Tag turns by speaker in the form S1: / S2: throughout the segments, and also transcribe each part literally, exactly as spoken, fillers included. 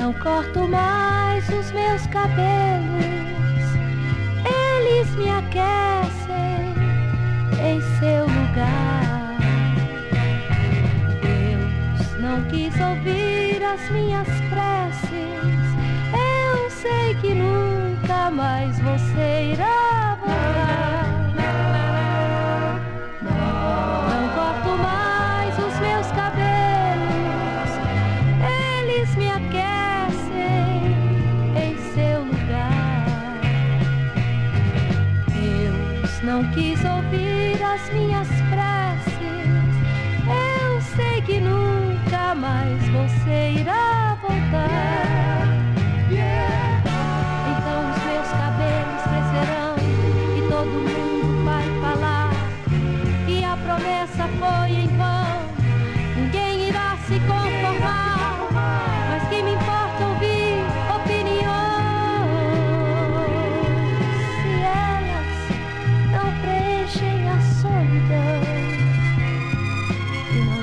S1: Não corto mais os meus cabelos, eles me aquecem em seu lugar. Deus não quis ouvir as minhas preces, eu sei que nunca mais você irá voltar. Não corto mais os meus cabelos, eles me aquecem em seu lugar. Deus não quis ouvir as minhas preces, eu sei que nunca mais você irá voltar. Então os meus cabelos crescerão e todo mundo vai falar que a promessa foi em vão. Ninguém irá se conformar, mas que me importa ouvir opiniões se elas não preenchem a solidão e não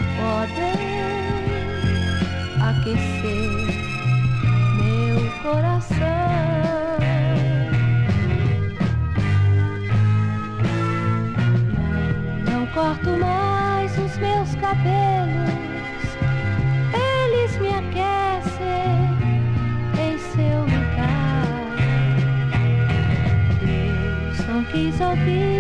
S1: podem aquecer meu coração. Não, não corto mais os meus cabelos, eles me aquecem em seu lugar. Deus não quis ouvir